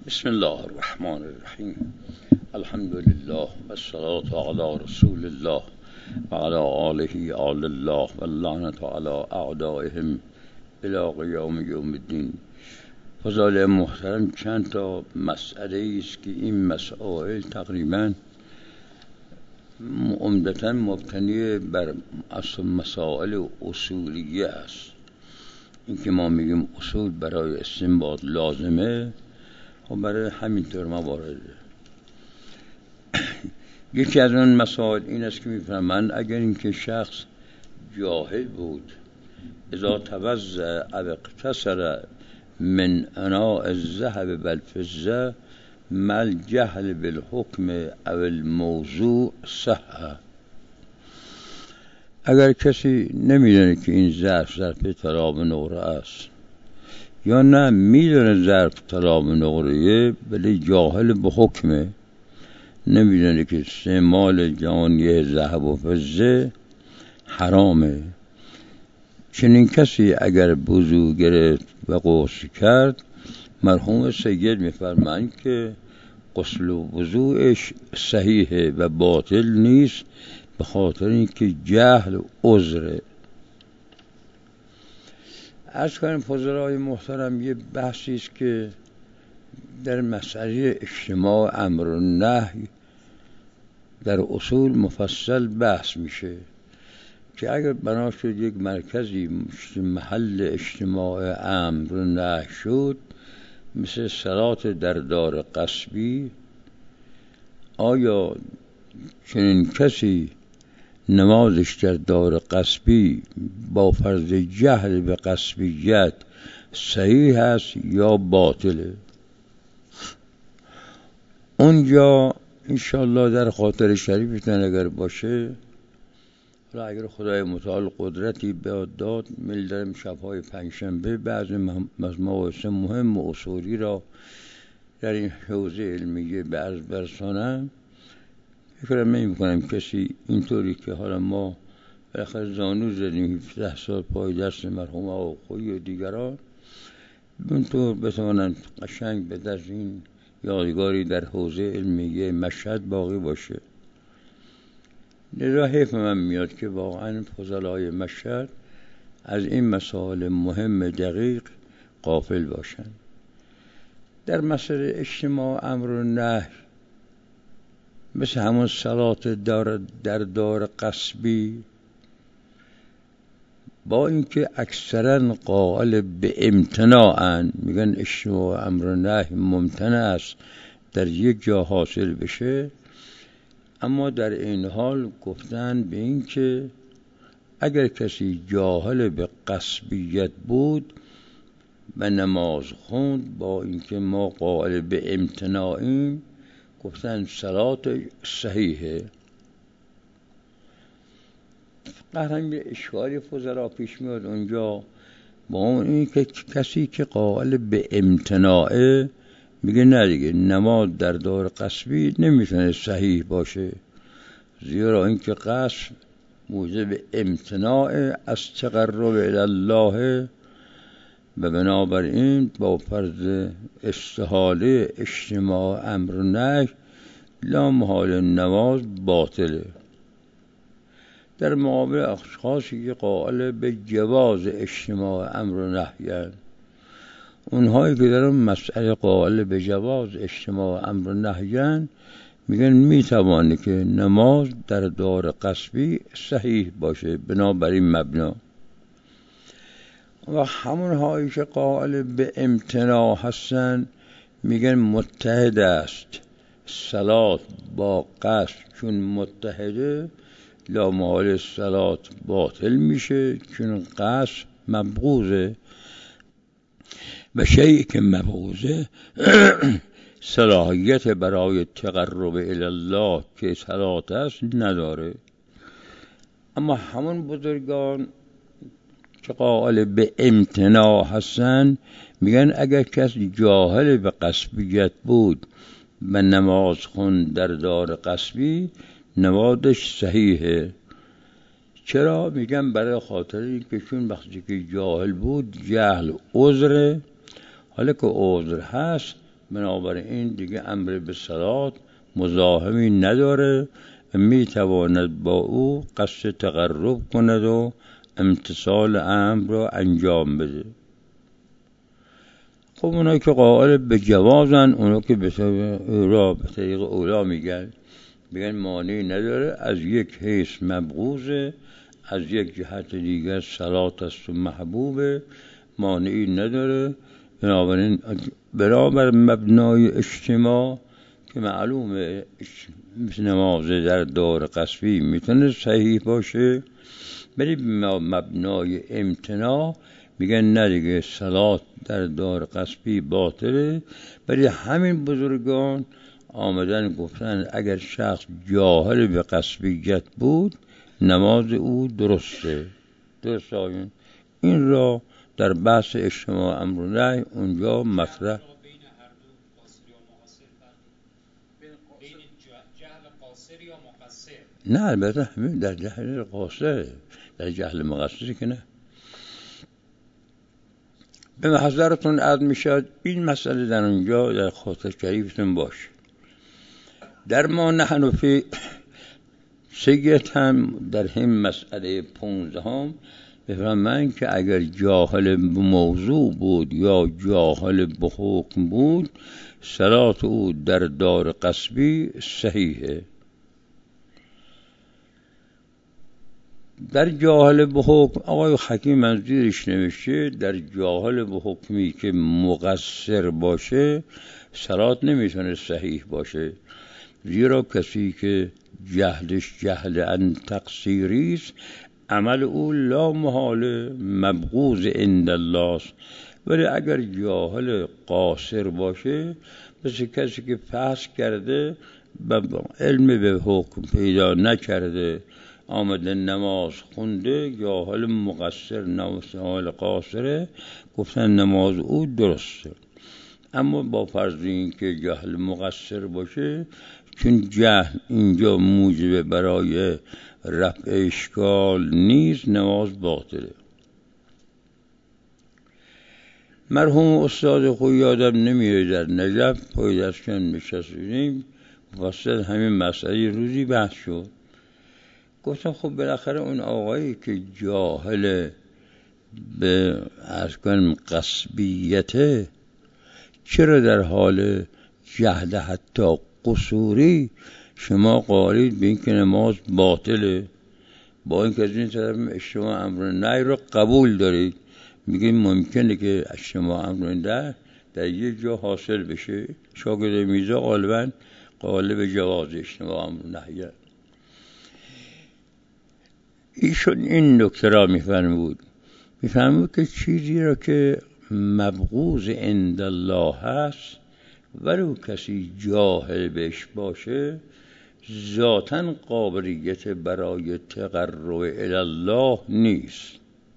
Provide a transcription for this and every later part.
بسم الله الرحمن الرحیم. الحمد لله و الصلاة علی رسول الله و علی آله آل الله و اللعنة علی اعدائهم الی قیام یوم الدین. فضائل محترم، چند تا مسئله است که این مسائل تقریبا عمدتاً مبتنی بر مسائل اصولیه است. این که ما میگیم اصول برای استنباط لازمه، و برای همینطور موارده. یکی از اون مسائل این است که میفهمند اگر اینکه شخص جاهل بود، اذا توضأ او اغتسل من اناء الذهب والفضة مع الجهل بالحکم او الموضوع صح. اگر کسی نمیدونه که این ظرف طلا نقره است، یا نه میدونه ظرف طلا نقره ولی جاهل به حکمه، نمیدونه که استعمال جهانی ذهب و فضه حرامه، چنین کسی اگر وضو گرفت و غسل کرد، مرحوم سید میفرمایند که غسل و وضوعش صحیحه و باطل نیست، به خاطر اینکه جهل عذره. عرض کنم فضلای محترم، یه بحثی است که در مسئله اجتماع امر و نهی در اصول مفصل بحث میشه که اگر بنا شد یک مرکزی محل اجتماع امر و نهی شد، مثل صلات در دار غصبی، آیا چنین کسی نمازش در دار غصبی با فرض جهل به غصبیت صحیح است یا باطله؟ اونجا انشاءالله در خاطر شریفتن اگر باشه، و اگر خدای متعال قدرتی بیاد داد، میل دارم شب‌های پنجشنبه بعضی مباحث مهم و اصولی را در این حوزه علمیه به عرض برسانم. فکرم نمی‌کنم کسی اینطوری که حالا ما بالاخره زانو زدیم 17 سال پای دست مرحوم آقایی و دیگران، اینطور بتوانند قشنگ به دست این یادگاری در حوزه علمیه مشهد باقی باشه. لذا حیف من میاد که واقعا فضلای مشهد از این مسائل مهم دقیق غافل باشند. در مسئله اجتماع امر و نهی، مثل همون صلات در دار غصبی، با اینکه اکثرا قائل به امتناعن، میگن اجتماع امر و نهی ممتنع است در یک جا حاصل بشه، اما در این حال گفتن به این که اگر کسی جاهل به غصبیت بود و نماز خوند با اینکه ما قائل به امتناعیم، گفتن صلات صحیحه. قطعا یه اشکالی فضلا پیش میاد اونجا، با اون این که کسی که قائل به امتناعه میگه نه دیگه، نماز در دار غصبی نمیتونه صحیح باشه، زیرا اینکه غصب موجب امتناع از تقرب الی الله، و بنابراین با فرض استحاله اجتماع امر و نهی لا محال نماز باطله. در مقابل اشخاصی که قائل به جواز اجتماع امر و نهی، اونهایی که در اون مسئله قائل به جواز اجتماع امر و نهی، میگن میتوانی که نماز در دار غصبی صحیح باشه بنابراین مبنا. و همون هایی که قائل به امتناع هستن میگن متحد است، صلات با قصد چون متحده لا محال صلات باطل میشه، چون قصد مبغوضه و شیئی که مبغوضه صلاحیت برای تقرب الی الله که صلات است نداره. اما همون بزرگان که قائل به امتناع هستن میگن اگر کسی جاهل به غصبیت بود و نماز خوند در دار غصبی، نمازش صحیحه. چرا؟ میگن برای خاطر اینکه چون وقتی که جاهل بود جهل عذره، حالا که عذر هست بنابراین دیگه امر به صلات مزاحمی نداره و میتواند با او قصد تقرب کند و امتثال امر را انجام بده. خب اونا که قائل به جوازن، اونا که به طریق اولا میگن مانعی نداره، از یک حیث مبغوضه، از یک جهت دیگر صلات است و محبوبه، مانعی نداره. بنابر مبنای اجتماع که معلومه نماز در دار قصبی میتونه صحیح باشه، ولی مبنای امتناع میگن نه دیگه صلات در دار قصبی باطله. ولی همین بزرگان آمدن گفتن اگر شخص جاهل به قصبیت بود نماز او درسته. آیون این را در بحث اجتماع امر و نهی اونجا مطرح. نه البته همین در جهل قاصره، در جهل مقصری که نه. به محضرتون عرض میشد این مسئله در اونجا در خاطر شریفتون باشه. در ما نحن فی سید هم در هم مسئله 15 هم بفرمایند که اگر جاهل به موضوع بود یا جاهل به حکم بود صلات او در دار قصبی صحیحه. در جاهل به حکم آقای حکیم منظورش نوشته در جاهل به حکمی که مقصر باشه صلات نمیتونه صحیح باشه، زیرا کسی که جهلش جهل ان تقصیری است عمل او لا محاله مبغوض عند الله است. ولی اگر جاهل قاصر باشه مثل کسی که فحص کرده علم به حکم پیدا نکرده آمده نماز خونده، جاهل مقصر نماز قاصره، گفتن نماز او درسته. اما با فرض این که جهل مقصر باشه، چون جهل اینجا موجب برای رفع اشکال نیست، نماز باطله. مرحوم استاد خود یادم نمیاد در نجف پای دستشان نشستیم واسه همین مسئله روزی بحث شد. گفتم خب بالاخره اون آقایی که جاهل به قصبیته چرا در حال جهل حتی قصوری شما قائلید به این که نماز باطله، با این که از این طرف اجتماع امر نهی رو قبول دارید؟ میگیم ممکنه که اجتماع امر نهی در یک جا حاصل بشه. شاگرد میرزا غالبا قائل به جواز اجتماع امر نهی. ایشون این نکته را میفرمود که چیزی را که مبغوض عند الله هست ولو کسی جاهل بهش باشه ذاتاً قابلیت برای تقرب الی الله نیست.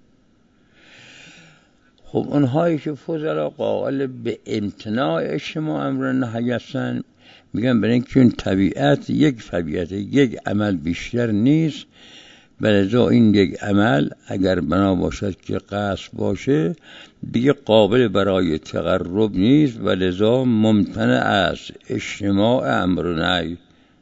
خب اونهایی که فضلا قائل به امتناع اجتماع امر نهی هستن میگن برای اینکه این طبیعت یک عمل بیشتر نیست، ولذا این یک عمل اگر بنا باشد که قصد باشه دیگه قابل برای تقرب نیست، ولذا ممتنع است اجتماع امر و نهی.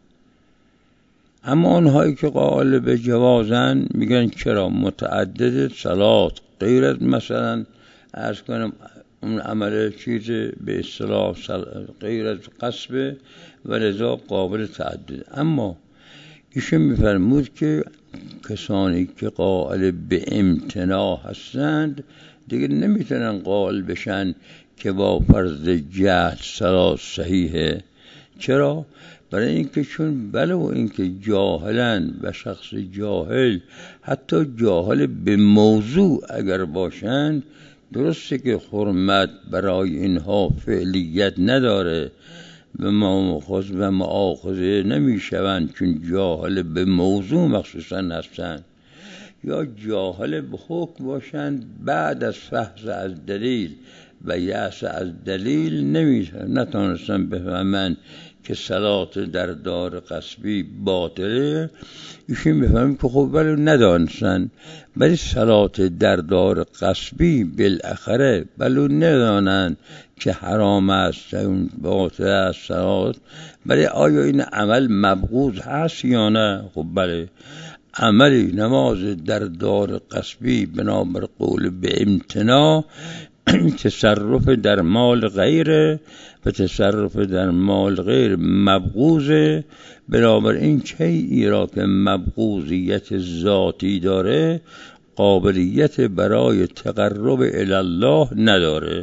اما اونهایی که قائل به جوازن میگن چرا متعدد صلات غیر از مثلا عرض کنم اون عمل چیز به اصطلاح غیر از قصب، ولذا قابل تعدد. اما ایشون میفرمود که کسانی که قائل به امتناع هستند دیگه نمیتونن قائل بشن که با فرض جهل صلات صحیحه. چرا؟ برای اینکه چون ولو اینکه جاهلن و شخص جاهل حتی جاهل به موضوع اگر باشند، درسته که حرمت برای اینها فعلیت نداره و مؤاخذه نمیشوند چون جاهل به موضوع مخصوصا هستند، یا جاهل به حکم باشند بعد از فحص از دلیل و یأس از دلیل نتونستن بفهمن که صلات در دار غصبی باطله. ایشون بفهمن که خب ولی ندانستن، ولی صلات در دار غصبی بالاخره ولی ندانن که حرام است، اون باطل است صلات. ولی آیا این عمل مبغوض هست یا نه؟ خب بله، عملی نماز در دار غصبی بنابر قول به امتناع تصرف در مال غیره و تصرف در مال غیر مبغوضه. بنابر این شیئی را که مبغوضیت ذاتی داره قابلیت برای تقرب الی الله نداره.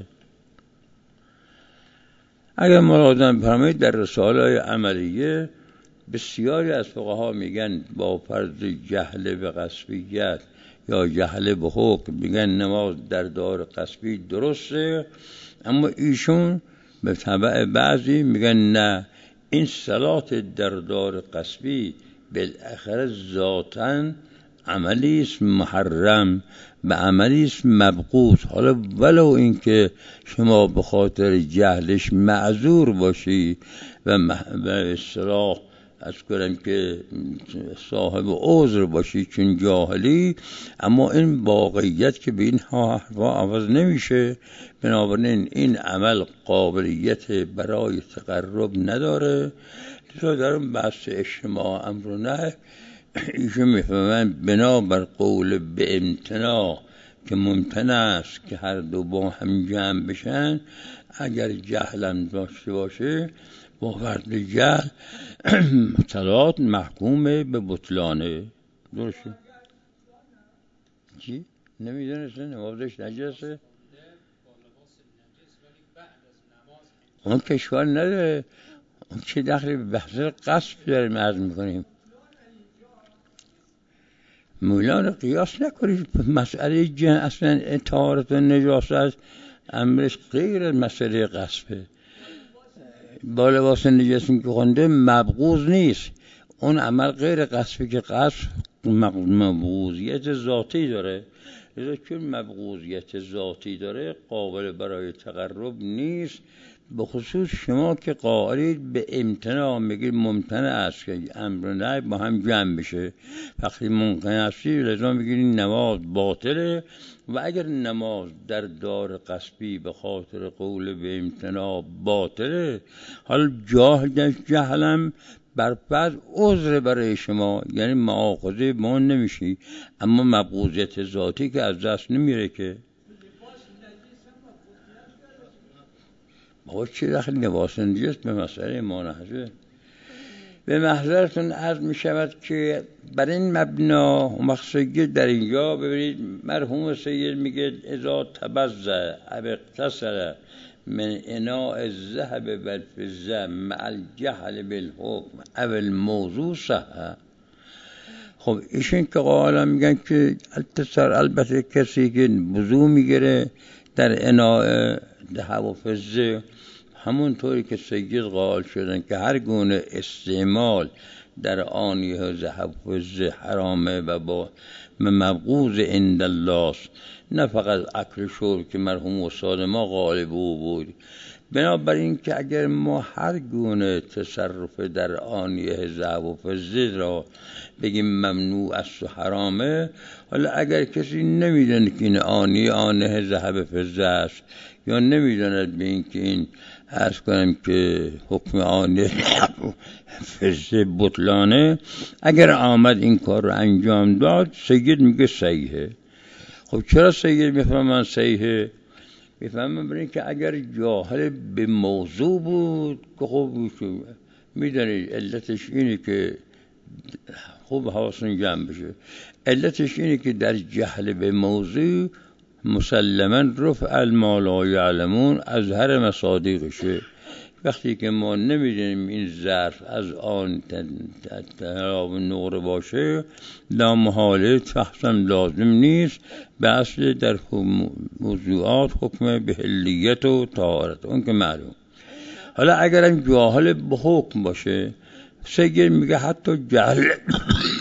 اگر ملاحظه فرمایید در رساله عملیه بسیاری از فقها میگن با فرض جهل به غصبیت یا جهل به حکم میگن نماز در دار غصبی درسته، اما ایشون به تبع بعضی میگن نه، این صلات در دار غصبی بالاخره ذاتاً عملی است محرم، به عملی است مبغوض. حالا ولو اینکه شما به خاطر جهلش معذور باشی و به اصطلاح از کنم که صاحب عذر باشی چون جاهلی، اما این واقعیت که به این حرفا عوض نمیشه. بنابراین این عمل قابلیت برای تقرب نداره. لذا در اون بحث اجتماع امر و نهی ایشون میفهمن بنابر قول به امتناع که ممتنع است که هر دو با هم جمع بشن، اگر جهلم داشته باشه با فرض جهل صلات محکوم به بطلانه. درسته؟ چی؟ نمیدونسته نمازش نجسه؟ اون کشور نداره، اون چه دخلی به بحث قصب داریم عرض میکنیم. مولانا قیاس نکنید مسئله اصلا طهارت و نجاست امرش غیر از مسئله قصبه. با لباس نجس که خونده مبغوض نیست، اون عمل غیر قصبی که قصب مبغوضیت ذاتی داره. لذا چون مبغوضیت ذاتی داره قابل برای تقرب نیست. به خصوص شما که قائلید به امتناع میگید ممتنع است که امر و نهی با هم جمع بشه، وقتی ممکن هستی لذا میگید نماز باطله. و اگر نماز در دار غصبی به خاطر قول به امتناع باطله، حالا جهلم بر فرض عذر برای شما، یعنی مؤاخذه ما نمیشی، اما مبغوضیت ذاتی که از دست نمیره که. بابا چی داخل لباس نجس به مسئله ما نهزه؟ به محضرتون عرض می شود که بر این مبنا مقصدی در اینجا ببینید مرحوم سید میگه اذا تبزع او اغتسل من اناء الذهب والفضه مع الجهل بالحکم او الموضوع صح. خب ایشون که قائلا میگن که البته کسی که وضو میگیره در اناء ذهب و فضه، همونطوری که سید قائل شدن که هر گونه استعمال در آنیه ذهب و فضه حرامه و با مبغوض عند الله، نه فقط اکل شرب که مرحوم استاد ما غالب او بود. بنابراین که اگر ما هر گونه تصرف در آنیه ذهب و فضه را بگیم ممنوع است و حرامه، حالا اگر کسی نمیدونه که این آنیه ذهب فضه است یا نمیداند به این که این عرض کنم که حکم آنیه فضه بطلانه، اگر آمد این کار رو انجام داد سید میگه صحیحه. خب چرا سید میفهمن صحیحه؟ میفهمن برای که اگر جاهل به موضوع بود که خب میدونید علتش اینه که خوب حواسون جمع بشه، علتش اینه که در جهل به موضوع مسلما رفع ما لا یعلمون از هر مصادیقشه. وقتی که ما نمیدونیم این ظرف از آن تناب نقره باشه لامحاله فحصم لازم نیست، به اصل در موضوعات حکم به حلیت و طهارت اون که معلوم. حالا اگرم جاهل به حکم باشه، سید میگه حتی جهل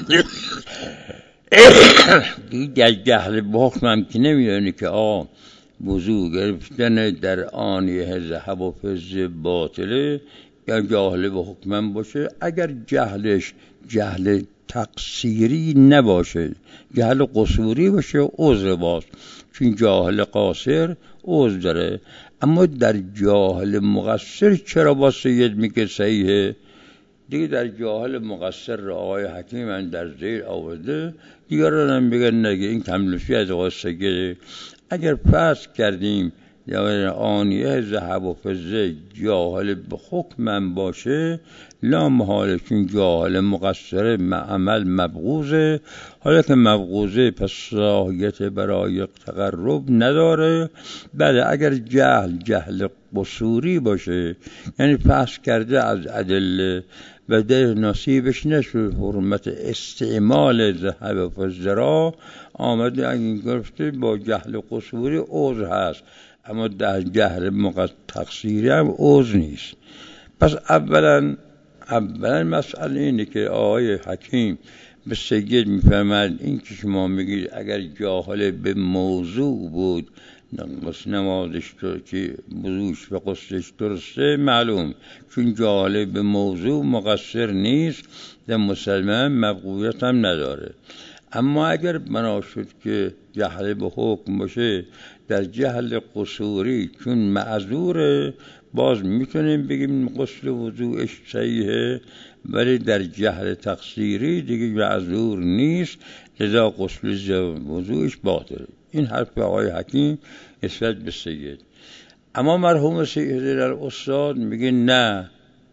جهل به حکم هم که نمیدونی که وضو گرفتن در آنیه ذهب و فضه باطله یا جاهل به حکمم باشه. اگر جهلش جهل تقصیری نباشه، جهل قصوری باشه، عذر باز، چون جاهل قاصر عذر داره. اما در جاهل مقصر چرا با سید میگه صحیحه؟ دیگه در جاهل مقصر را آقای حکیم من در زیر آورده، دیگران هم بگن نگه این کملوشی از آقای سید. اگر فرض کردیم یا آنیه ذهب و فضه جاهل به حکمم باشه، لا محاله، چون جاهل مقصر عمل مبغوزه. حالا که مبغوزه پس صلاحیت برای تقرب نداره. بله اگر جهل قصوری باشه، یعنی فرض کرده از ادله و ده نصیبش نشد حرمت استعمال ذهب و فضه را، آمده این گفته با جهل قصوری عذر هست، اما در جهل تقصیری هم عذر نیست. پس اولا مسئله اینه که آقای حکیم به سید میفرماید این که شما میگید اگر جاهل به موضوع بود نمازش که وضوش و غسلش درسته، معلوم، چون جاهل به موضوع مقصر نیست و مسلمان مبغویت هم نداره. اما اگر بنا شد که جهل به حکم باشه، در جهل قصوری چون معذوره، باز میتونیم بگیم غسل وضوءش صحیحه، ولی در جهل تقصیری دیگه معذور نیست، لذا غسل وضوءش باطله. این حرف آقای حکیم نسبت به سید. اما مرحوم سید الاستاد میگه نه،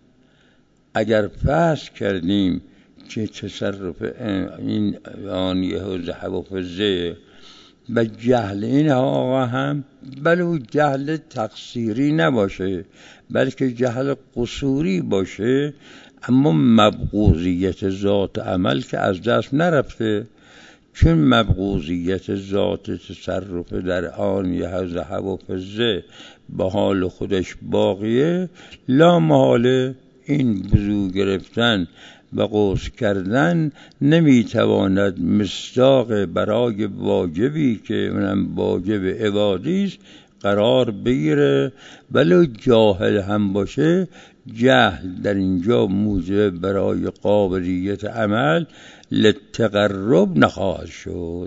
اگر فرض کردیم که تصرف این آنیه و ذهب و فضه و جهل این آقا هم بلو جهل تقصیری نباشه بلکه جهل قصوری باشه، اما مبغوضیت ذات عمل که از دست نرفته، چون مبغوضیت ذات تصرف در آنیه ذهب و فضه به حال خودش باقیه، لا محاله این وضو گرفتن و غسل کردن نمیتواند مصداق برای واجبی که اونم واجب عبادی است قرار بگیره. ولی جاهل هم باشه، جهل در اینجا موجب برای قابلیت عمل للتقرب نخواهد شد.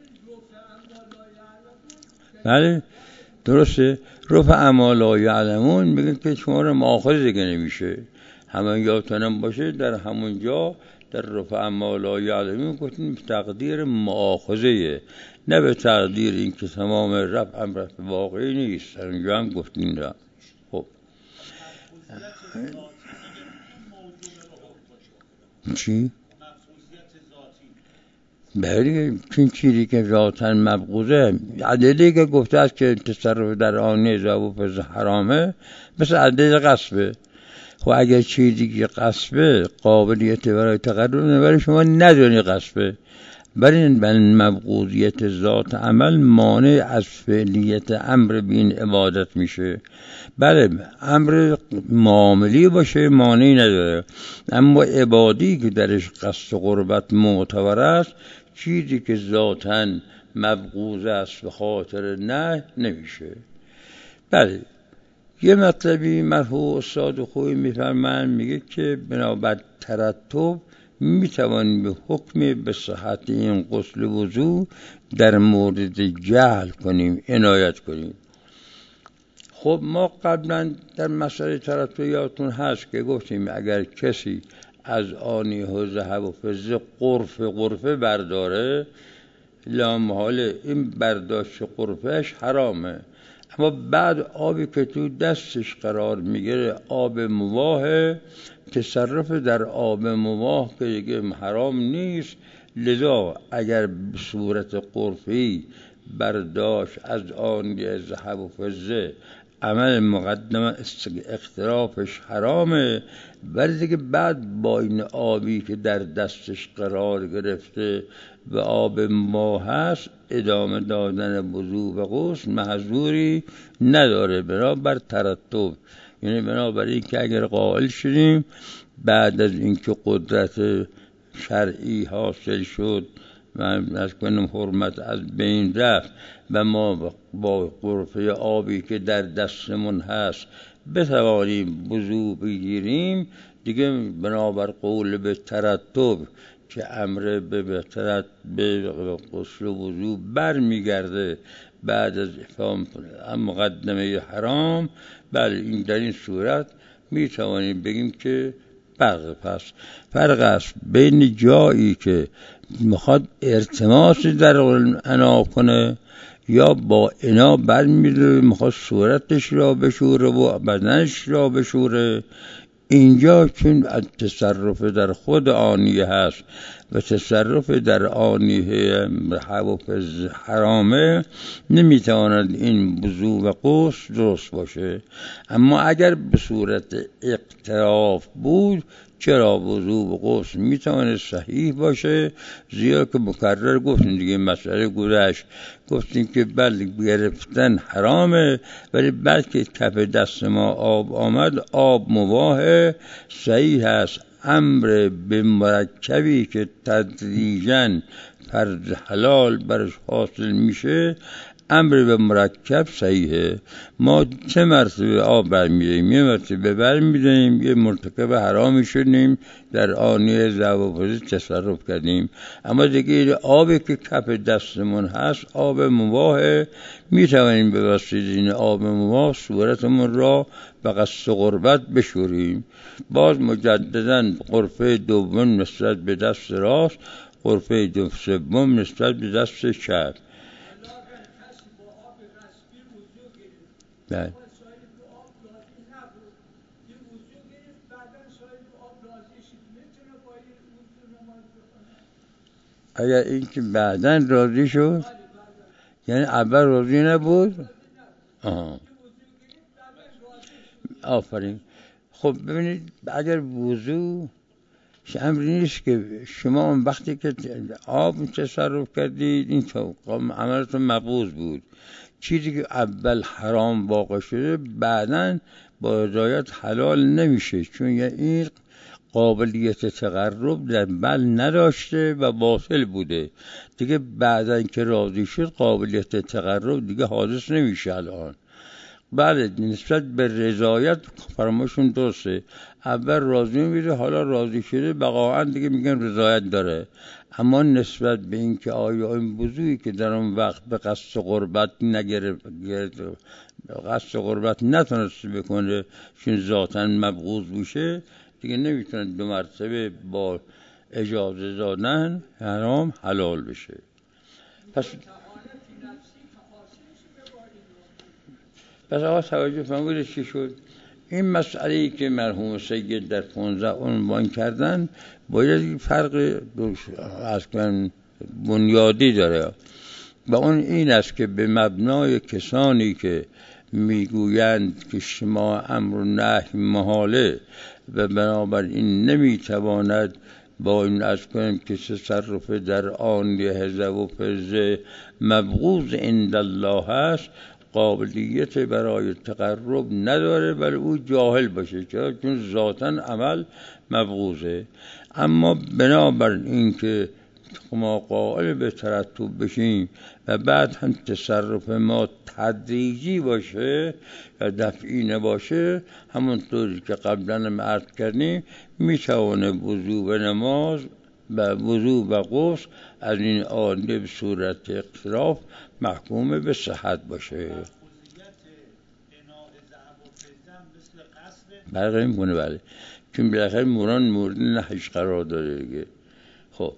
بله درسته، رفع ما لا یعلمون میگن که شما رو مؤاخذه دیگه نمیشه، همون یادتونم باشه در همون جا در رفع ما لا یعلمون گفتیم تقدیر مؤاخذه، نه به تقدیر این که تمام رفع رفع واقعی نیست، در اونجا هم گفتیم را. خب چی؟ بله، چون چیزی که ذاتاً مبغوضه، عدلی که گفته است که تصرف در آنیه ذهب و فضه حرامه، مثل عدل قصبه. خب اگر چیزی که قصبه قابلیت برای تقرب نبره، شما ندونی قصبه، برای مبغوضیت ذات عمل مانع از فعلیت امر بین عبادت میشه. بله امر معاملی باشه مانعی نداره، اما عبادی که درش قصد قربت معتبر است، چیزی که ذاتاً مبغوض است به خاطر نه نمیشه. بله یه مطلبی مرحوم استاد خوبی میفرمایند، میگه که بنابر ترتب میتوان به حکم به صحت این غسل وضو در مورد جهل کنیم، عنایت کنیم. خب ما قبلا در مسئله ترتب یادتون هست که گفتیم اگر کسی از آنیه و ذهب و فضه قرفه برداره، لا محاله این برداشت قرفهش حرامه، اما بعد آبی که تو دستش قرار میگیره آب مباه، تصرف در آب مباه که دیگه حرام نیست، لذا اگر به صورت قرفی برداشت از آنیه ذهب و فضه عمل مقدم اخترافش حرامه، ولی دیگه بعد با این آبی که در دستش قرار گرفته و آب ما هست ادامه دادن وضو و غسل محظوری نداره، بنابر ترتب. یعنی بنابراین که اگر قائل شدیم بعد از اینکه قدرت شرعی حاصل شد و از کنم حرمت از بین رفت و ما با غرفه آبی که در دستمون هست بتوانیم وضو بگیریم، دیگه بنابر قول به ترتب که امر به غسل و وضو برمیگرده بعد از مقدمه حرام، بله این در این صورت می توانیم بگیم که فرق است بین جایی که میخواد ارتماسی در انا کنه یا با انا برمی‌داره میخواد صورتش را بشوره و بدنش را بشوره. اینجا چون تصرف در خود آنیه هست و تصرف در آنیه حوافظ حرامه، نمیتواند این وضو و غسل درست باشه. اما اگر به صورت اقتراف بود، چرا وضو و غسل میتواند صحیح باشه، زیرا که مکرر گفتیم دیگه، مسئله گذشت گفتیم که بله گرفتن حرامه، ولی بلکه کف دست ما آب آمد آب مباهه، صحیح هست. امر به مرکبی که تدریجاً فرض حلال برش حاصل میشه، امر به مرکب صحیحه. ما 3 مرتبه آب برمی‌داریم، 1 مرتبه برمی‌داریم، یه مرتکب حرامی شدیم، در آنیه ضوابط تصرف کردیم. اما دیگه آبی که کف دستمون هست آب مباهه، میتوانیم به واسطه این آب مباه صورتمون را به قصد قربت بشوریم. باز مجدداً غرفه دوم نسبت به دست راست، غرفه سوم نسبت به دست چپ. بله. اگر این که بعدن راضی شد، یعنی اول راضی نبود. آفرین. خب ببینید، اگر وضو امری نیست که شما اون وقتی که آب تصرف کردید این عملتون مقبول بود، چیزی که اول حرام واقع شده بعداً با هدایت حلال نمیشه، چون این قابلیت تقرب در بل نداشته و باطل بوده. دیگه بعداً که راضی شد قابلیت تقرب دیگه حادث نمیشه الان. بله نسبت به رضایت فرماشون درسته، اول راضی میره، حالا راضی شده بقاعا دیگه میگن رضایت داره. اما نسبت به این که آیا این وضویی که در اون وقت به قصد قربت قصد قربت نتونسته بکنه چون ذاتاً مبغوض بوشه، دیگه نمیتونه 2 مرتبه با اجازه دادن حرام حلال بشه. پس آقا توجه فرمودید چی شد؟ این مسئله‌ای که مرحوم سید در 15 عنوان کردن باید فرق بنیادی داره و اون این است که به مبنای کسانی که میگویند که شما امر و نهی محاله و بنابراین نمیتواند با این از کنیم که تصرف در آن هزه و فزه مبغوض عند الله هست، قابلیت برای تقرب نداره، ولی او جاهل باشه، چون ذاتاً عمل مبغوضه. اما بنابر این که ما قائل به ترتب بشیم و بعد هم تصرف ما تدریجی باشه و دفعی نباشه، همونطوری که قبلا هم عرض کردیم میتوانه وضو و نماز و وضو و غسل از این آنیه به صورت اقتراف محکوم به صحت باشه. برقه میکنه، بله، چون بالاخره مورد نهیش قرار داره دیگه. خب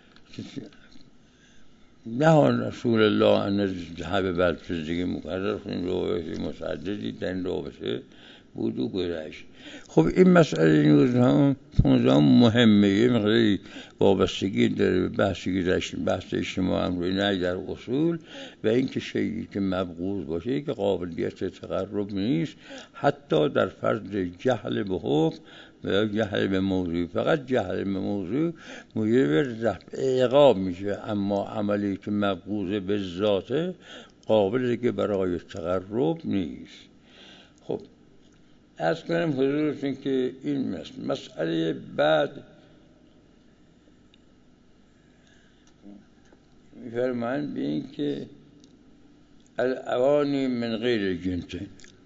نهان رسول الله ان ذهب بالفزیک مقرر کنیم، روایت متعددی در این رابطه بود و گذشت. خب این مسئله نیوز 15 مهمه، یه مقداری وابستگی داره به بحثی که بحث اجتماع امروی نهی در اصول و این که شیئی که مبغوض باشه که قابلیت تقرب نیست، حتی در فرض جهل به حکم و یا جهل به موضوع. فقط جهل به موضوع موجب رفع عقاب میشه، اما عملی که مبغوض به ذاته قابل که برای تقرب نیست. خب از کنم حضورتون که این مسئله بعد میفرمایند به این که الاوانی من غیر جنسه.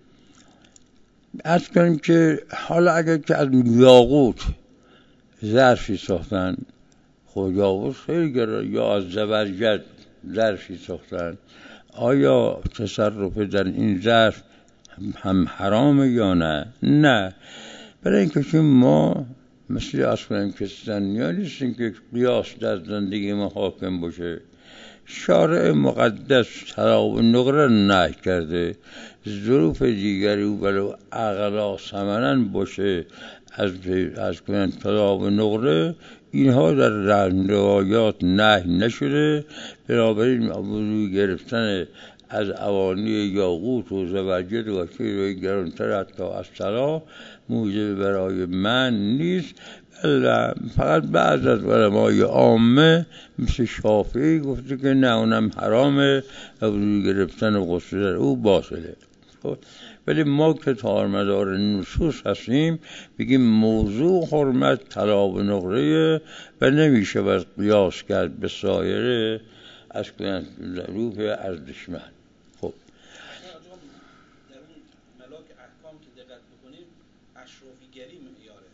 عرض کنیم که حالا اگر که از یاقوت ظرفی ساختن، خود یاقوت خیلی گران، یا از زبرجد ظرفی ساختن، آیا تصرف در این ظرف هم حرامه یا نه؟ نه، برای اینکه چون ما مثل از کنیم که زنیا نیستیم که قیاس در زندگی ما حاکم باشه. شارع مقدس طلاق و نقره نهی کرده، ظروف دیگری او ولو اغلا ثمناً باشه از کنن طلاق و نقره، اینها در روایات نهی نشده. بنابراین وضو گرفتن از اوانی یاقوت و زبرجد و شیء گرانتر حتی از طلا موجب برای من نیست. فقط بعض از علمای عامه مثل شافعی گفته که نه، اونم حرامه و وضو گرفتن و غسل در او باطله. ولی ما که تارمدار نصوص هستیم بگیم موضوع حرمت طلا و نقره و نمیشه باید قیاس کرد به سایر از کنند ظروف ارزشمند. خب در اون ملاک احکام که دقت بکنیم اشرافیگری معیاره.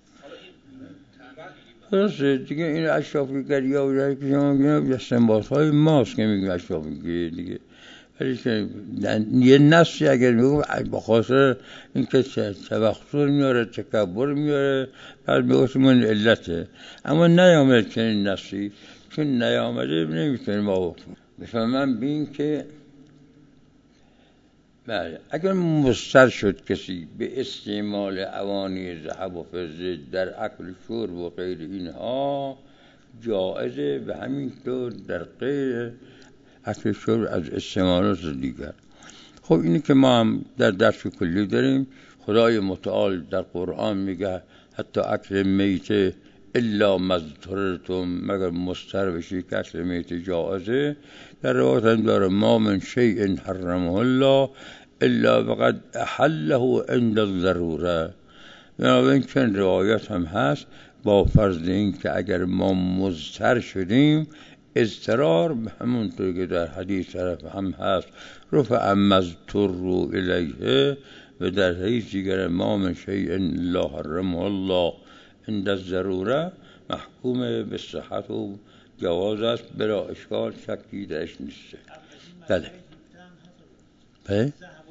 حالا این درسته دیگه، این اشرافیگری ها و که شما میگیم استنباط های ماست که میگیم اشرافیگری دیگه. ولی که یه نصی اگر میگم با خاطر اینکه تبختر میاره، تکبر میاره، بعد میگوشت من علته، اما نیامده چنین نصی، چون نیامده نمیتونیم ما بکنیم. بفهمم بین که بله، اگر مضطر شد کسی به استعمال اوانی ذهب و فضه در اکل شرب و غیر اینها جایزه، و همینطور در غیر اکل شرب از استعمالات دیگر. خب اینی که ما هم در درس کلی داریم، خدای متعال در قرآن میگه حتی اکل میته الا مضطررتم، مگر مضطر بشی که اکل میته جایزه. در روایت هم داره ما من شیء حرمه الله الا وقد احله عند الضروره. بنابراین چند روایت هم هست با فرض این که اگر ما مضطر شدیم، اضطرار همونطور که در حدیث طرف هم هست رفع مضطر الیه، و در حدیث دیگر ما من شیء لا حرمه الله عند الضروره محکوم به صحت و جواز است، بلا اشکال، شکی درش نیست. بله بله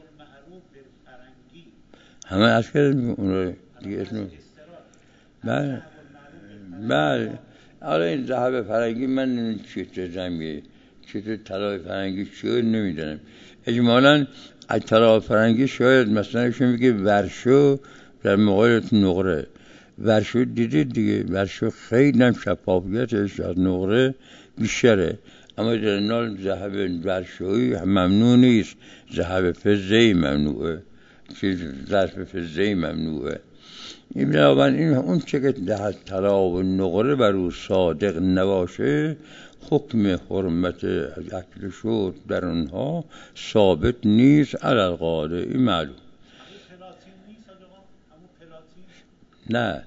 همه از کردیم اون رو دیگه اسم بله بله. حالا این ذهب فرنگی من نمیدونم چطور زمیه، چطور طلای فرنگی چیه نمیدونم. اجمالاً از طلای فرنگی شاید مثلا ایشون میگه ورشو در مقابل نقره. ورشو دیدید دیگه، ورشو خیلی هم شفافیتش از نقره بیشتره، اما در نال ذهب ورشویی ممنوع نیست، ذهب فضه‌ای ممنوعه، چیز ظرف فضه‌ای ممنوعه. این بنابراین اون چه که در طلا و نقره بر او صادق نباشه، حکم حرمت اکل شرب در اونها ثابت نیست علی القاعده. این معلوم نه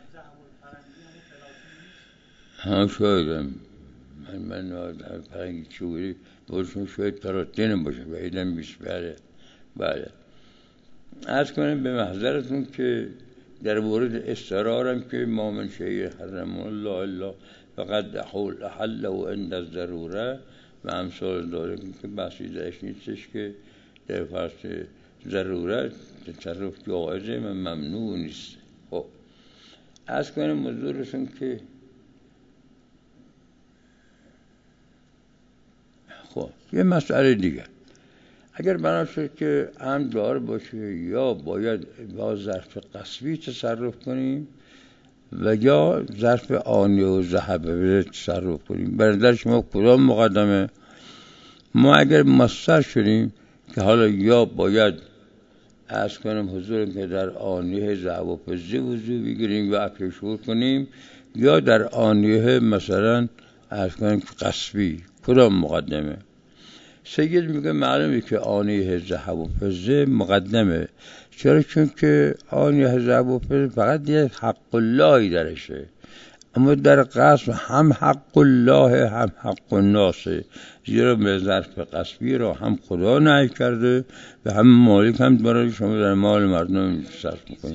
هم شاید من فرنگی چوری برشون شاید پلاتین باشه و ایدن بیست. بله عرض کنم به محضرتون که در مورد استرارم که ما من شیء حرمه الله الا فقد احله عند الضروره و امثال داریم که بحثی درش نیستش که در فرض ضرورت تصرف جایزه و ممنوع نیست. خب عرض کنم موضوعشون که خب یه مسئله دیگر، اگر بنا شد که هم دار باشه یا باید با ظرف قصبی تصرف کنیم و یا ظرف آنی و ذهب تصرف کنیم، برادر شما کدام مقدمه؟ ما اگر مضطر شدیم که حالا یا باید عرض کنم حضور که در آنیه ذهب و فضه وضو بگیریم و اکل شرب کنیم، یا در آنیه مثلا عرض کنم قصبی، کدام مقدمه؟ سید میگه معلومه که آنیه ذهب و فضه مقدمه. چرا؟ چون که آنیه ذهب و فضه فقط یه حق اللهی درشه، اما در قصب هم حق الله هم حق الناس، زیرا به ظرف قصبی را هم خدا نهی کرده و هم مالک هم برای شما در مال مردم صرف میکنید.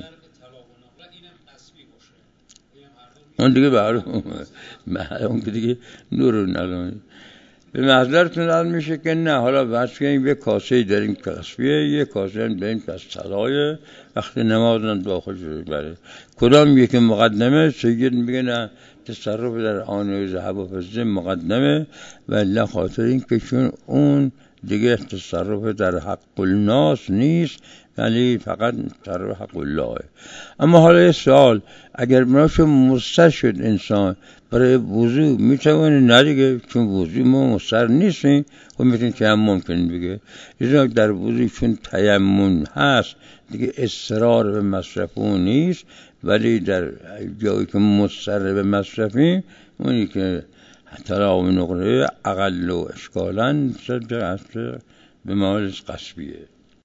اون دیگه اون که دیگه نور ندارید. به محضرتون عرض میشه که نه، حالا بحث کنیم یه کاسه داریم کسبیه، یه کاسه هم داریم که از طلایه، وقتی نمازن داخل شده بره کدام یکی مقدمه؟ سید میگه نه، تصرف در آنه ذهب و فضه مقدمه، و خاطر این که چون اون دیگه تصرف در حق الناس نیست، یعنی فقط تصرف حق الله. اما حالا یه سوال، اگر مناش مستر شد انسان برای وضوع میتونه؟ نه دیگه، چون وضوع ما مستر نیستیم و میتونیم تیمم کنیم دیگه. لذا در وضوع چون تیمم هست دیگه اصرار به مصرفون نیست، ولی در جایی که مستر به مصرفیم اونی که طلاق نقره اقل و اشکالن صدق به مال قصبیه.